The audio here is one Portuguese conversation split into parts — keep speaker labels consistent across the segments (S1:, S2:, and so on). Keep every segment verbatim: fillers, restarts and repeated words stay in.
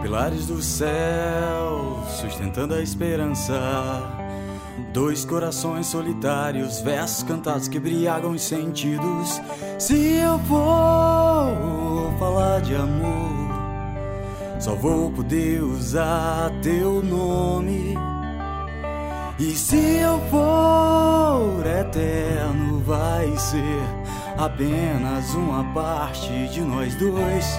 S1: Pilares do céu, sustentando a esperança. Dois corações solitários, versos cantados que embriagam os sentidos. Se eu for falar de amor, só vou poder usar teu nome. E se eu for eterno, vai ser apenas uma parte de nós dois.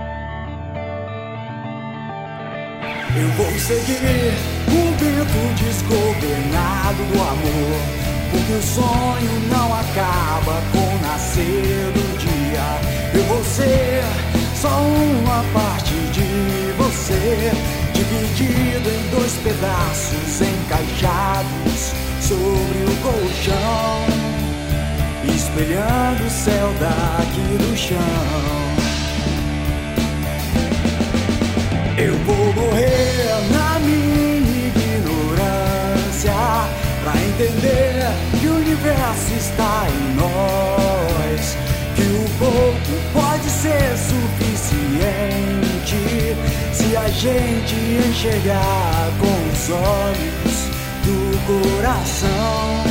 S1: Eu vou seguir o vento desgovernado do amor, porque o sonho não acaba com o nascer do dia. Eu vou ser só uma parte de você, dividido em dois pedaços encaixados sobre o colchão, espelhando o céu daqui do chão. Eu vou morrer na minha ignorância pra entender que o universo está em nós, que o pouco pode ser suficiente se a gente enxergar com os olhos do coração,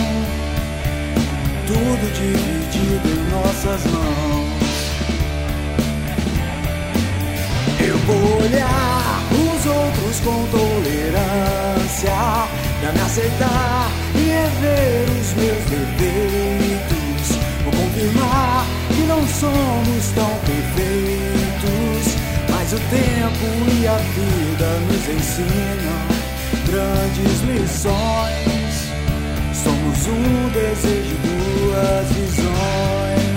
S1: tudo dividido em nossas mãos. Eu vou olhar os outros com tolerância, pra me aceitar e rever os meus defeitos. Vou confirmar que não somos tão perfeitos, mas o tempo e a vida nos ensinam grandes lições. Somos um desejo, duas visões.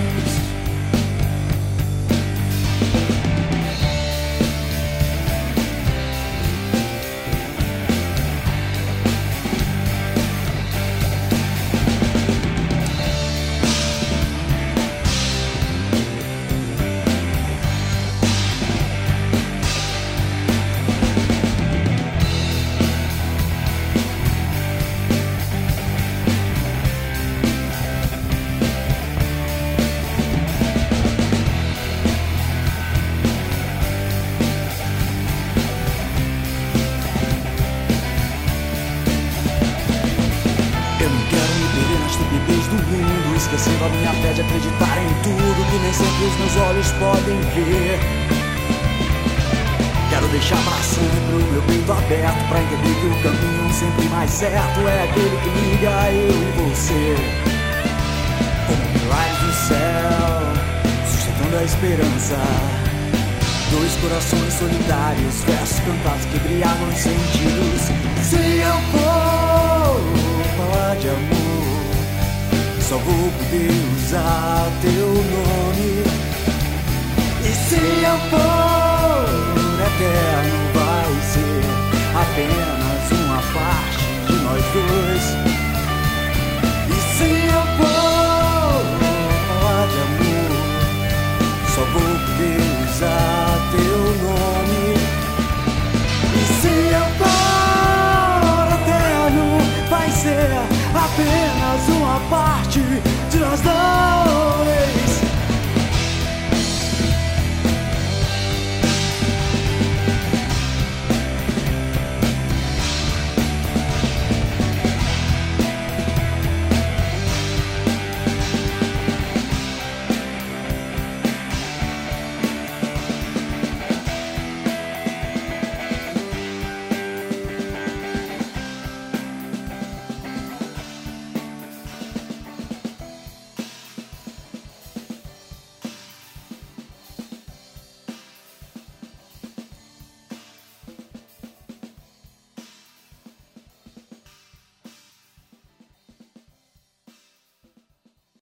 S1: Esquecendo a minha fé de acreditar em tudo que nem sempre os meus olhos podem ver. Quero deixar pra sempre o meu peito aberto pra entender que o caminho sempre mais certo é aquele que liga eu e você. Como pilares do céu, sustentando a esperança. Dois corações solidários, versos cantados que embriagam os sentidos. Se eu for falar de amor, só vou poder usar teu nome. E se eu for eterno, vai ser apenas uma parte de nós dois. E se eu for falar de amor, só vou poder usar teu nome. E se eu for eterno, vai ser apenas uma parte de nós dois.